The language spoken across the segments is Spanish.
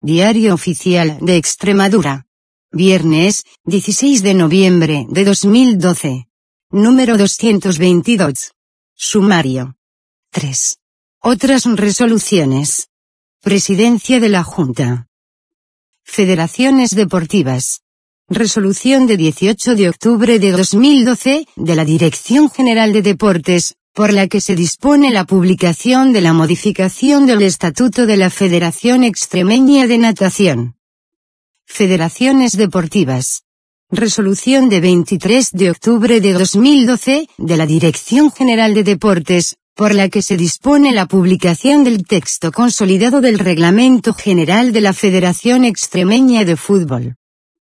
Diario Oficial de Extremadura. Viernes, 16 de noviembre de 2012. Número 222. Sumario. 3. Otras resoluciones. Presidencia de la Junta. Federaciones deportivas. Resolución de 18 de octubre de 2012 de la Dirección General de Deportes, por la que se dispone la publicación de la modificación del Estatuto de la Federación Extremeña de Natación. Federaciones deportivas. Resolución de 23 de octubre de 2012 de la Dirección General de Deportes, por la que se dispone la publicación del texto consolidado del Reglamento General de la Federación Extremeña de Fútbol.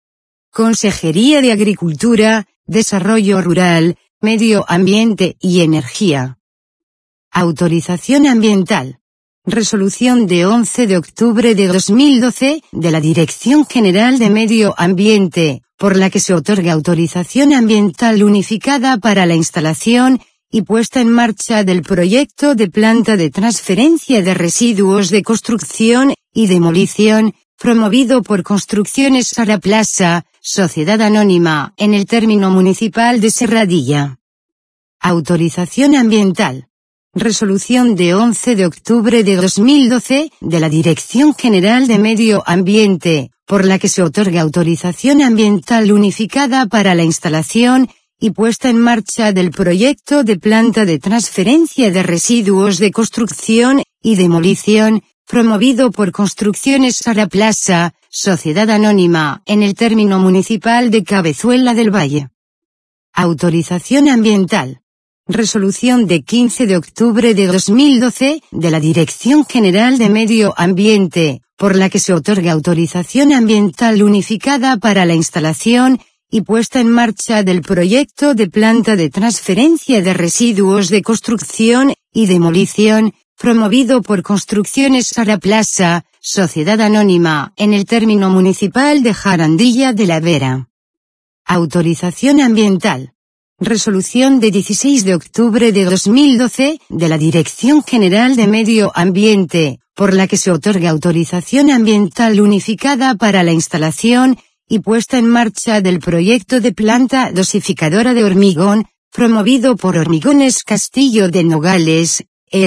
Consejería de Agricultura, Desarrollo Rural, Medio Ambiente y Energía. Autorización ambiental. Resolución de 11 de octubre de 2012 de la Dirección General de Medio Ambiente, por la que se otorga autorización ambiental unificada para la instalación y puesta en marcha del proyecto de planta de transferencia de residuos de construcción y demolición, promovido por Construcciones Sara Plaza, Sociedad Anónima, en el término municipal de Serradilla. Autorización ambiental. Resolución de 11 de octubre de 2012 de la Dirección General de Medio Ambiente, por la que se otorga autorización ambiental unificada para la instalación y puesta en marcha del proyecto de planta de transferencia de residuos de construcción y demolición, promovido por Construcciones Sara Plaza, Sociedad Anónima, en el término municipal de Cabezuela del Valle. Autorización ambiental. Resolución de 15 de octubre de 2012 de la Dirección General de Medio Ambiente, por la que se otorga autorización ambiental unificada para la instalación y puesta en marcha del proyecto de planta de transferencia de residuos de construcción y demolición, promovido por Construcciones Sara Plaza, Sociedad Anónima, en el término municipal de Jarandilla de la Vera. Autorización ambiental. Resolución de 16 de octubre de 2012 de la Dirección General de Medio Ambiente, por la que se otorga autorización ambiental unificada para la instalación y puesta en marcha del proyecto de planta dosificadora de hormigón, promovido por Hormigones Castillo de Nogales,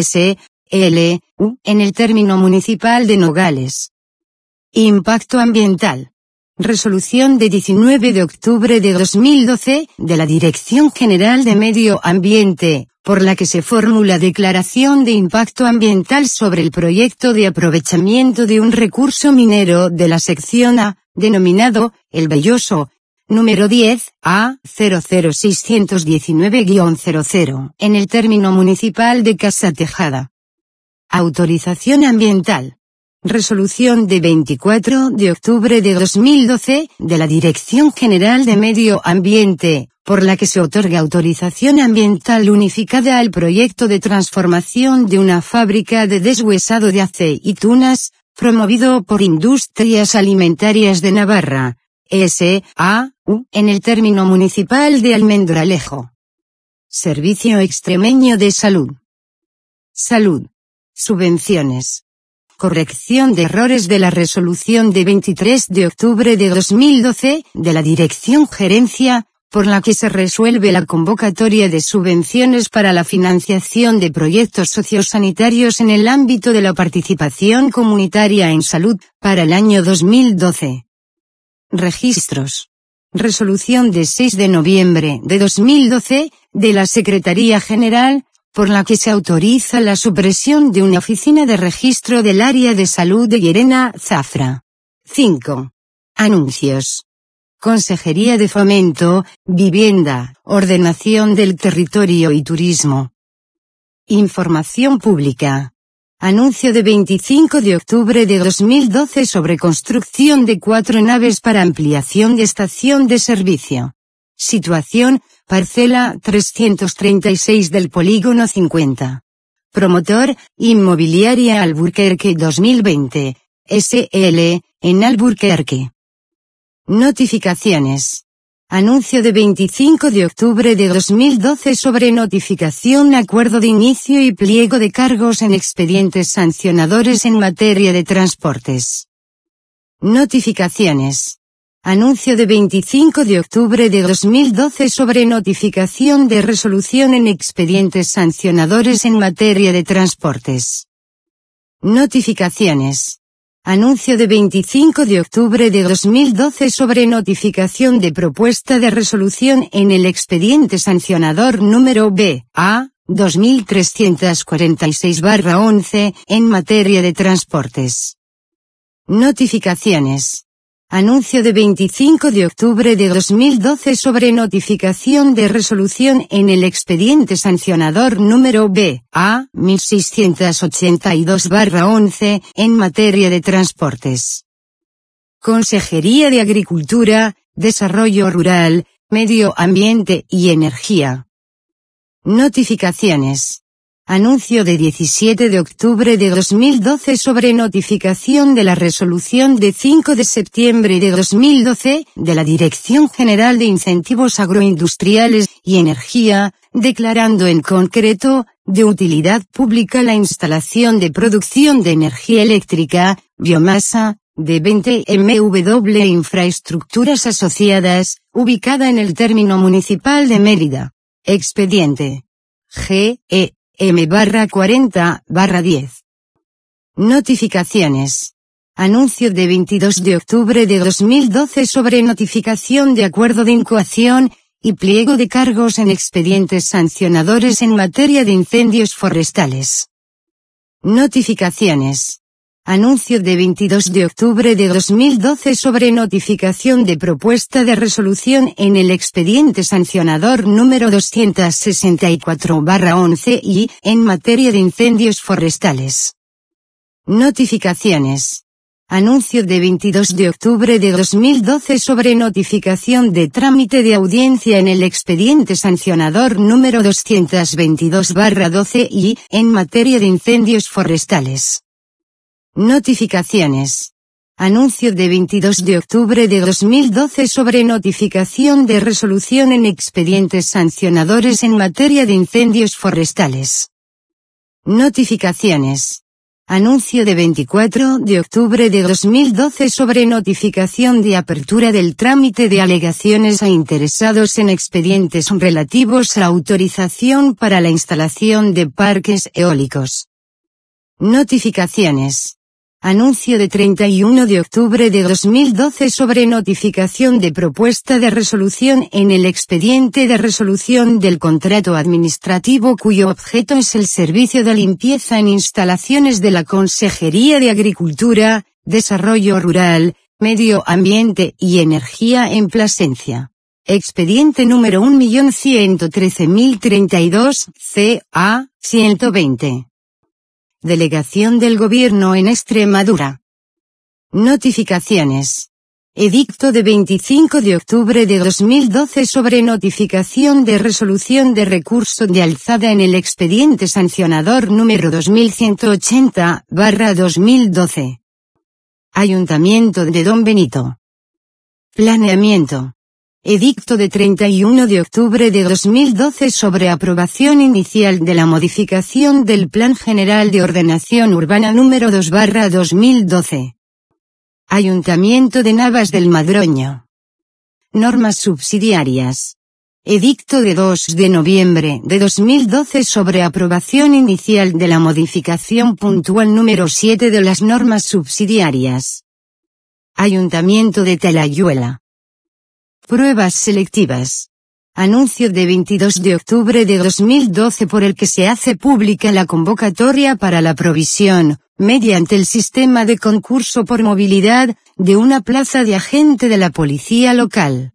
S.L.U., en el término municipal de Nogales. Impacto ambiental. Resolución de 19 de octubre de 2012 de la Dirección General de Medio Ambiente, por la que se formula declaración de impacto ambiental sobre el proyecto de aprovechamiento de un recurso minero de la sección A, denominado El Belloso, número 10, A 00619-00, en el término municipal de Casa Tejada. Autorización ambiental. Resolución de 24 de octubre de 2012 de la Dirección General de Medio Ambiente, por la que se otorga autorización ambiental unificada al proyecto de transformación de una fábrica de deshuesado de aceitunas, promovido por Industrias Alimentarias de Navarra, S.A.U., en el término municipal de Almendralejo. Servicio Extremeño de Salud. Salud. Subvenciones. Corrección de errores de la resolución de 23 de octubre de 2012 de la Dirección Gerencia, por la que se resuelve la convocatoria de subvenciones para la financiación de proyectos sociosanitarios en el ámbito de la participación comunitaria en salud, para el año 2012. Registros. Resolución de 6 de noviembre de 2012 de la Secretaría General, por la que se autoriza la supresión de una oficina de registro del área de salud de Llerena, Zafra. 5. Anuncios. Consejería de Fomento, Vivienda, Ordenación del Territorio y Turismo. Información pública. Anuncio de 25 de octubre de 2012 sobre construcción de 4 naves para ampliación de estación de servicio. Situación, parcela 336 del polígono 50. Promotor, Inmobiliaria Alburquerque 2020, S.L., en Alburquerque. Notificaciones. Anuncio de 25 de octubre de 2012 sobre notificación, acuerdo de inicio y pliego de cargos en expedientes sancionadores en materia de transportes. Notificaciones. Anuncio de 25 de octubre de 2012 sobre notificación de resolución en expedientes sancionadores en materia de transportes. Notificaciones. Anuncio de 25 de octubre de 2012 sobre notificación de propuesta de resolución en el expediente sancionador número B.A. 2346/11 en materia de transportes. Notificaciones. Anuncio de 25 de octubre de 2012 sobre notificación de resolución en el expediente sancionador número B.A. 1682/11 en materia de transportes. Consejería de Agricultura, Desarrollo Rural, Medio Ambiente y Energía. Notificaciones. Anuncio de 17 de octubre de 2012 sobre notificación de la resolución de 5 de septiembre de 2012 de la Dirección General de Incentivos Agroindustriales y Energía, declarando en concreto, de utilidad pública la instalación de producción de energía eléctrica, biomasa, de 20 MW e infraestructuras asociadas, ubicada en el término municipal de Mérida. Expediente GEM/40/10. Notificaciones. Anuncio de 22 de octubre de 2012 sobre notificación de acuerdo de incoación y pliego de cargos en expedientes sancionadores en materia de incendios forestales. Notificaciones. Anuncio de 22 de octubre de 2012 sobre notificación de propuesta de resolución en el expediente sancionador número 264/11 y en materia de incendios forestales. Notificaciones. Anuncio de 22 de octubre de 2012 sobre notificación de trámite de audiencia en el expediente sancionador número 222/12 y en materia de incendios forestales. Notificaciones. Anuncio de 22 de octubre de 2012 sobre notificación de resolución en expedientes sancionadores en materia de incendios forestales. Notificaciones. Anuncio de 24 de octubre de 2012 sobre notificación de apertura del trámite de alegaciones a interesados en expedientes relativos a autorización para la instalación de parques eólicos. Notificaciones. Anuncio de 31 de octubre de 2012 sobre notificación de propuesta de resolución en el expediente de resolución del contrato administrativo cuyo objeto es el servicio de limpieza en instalaciones de la Consejería de Agricultura, Desarrollo Rural, Medio Ambiente y Energía en Plasencia. Expediente número 1.113.032, CA, 120. Delegación del Gobierno en Extremadura. Notificaciones. Edicto de 25 de octubre de 2012 sobre notificación de resolución de recurso de alzada en el expediente sancionador número 2180/2012. Ayuntamiento de Don Benito. Planeamiento. Edicto de 31 de octubre de 2012 sobre aprobación inicial de la modificación del Plan General de Ordenación Urbana número 2/2012. Ayuntamiento de Navas del Madroño. Normas subsidiarias. Edicto de 2 de noviembre de 2012 sobre aprobación inicial de la modificación puntual número 7 de las normas subsidiarias. Ayuntamiento de Talayuela. Pruebas selectivas. Anuncio de 22 de octubre de 2012 por el que se hace pública la convocatoria para la provisión, mediante el sistema de concurso por movilidad, de una plaza de agente de la policía local.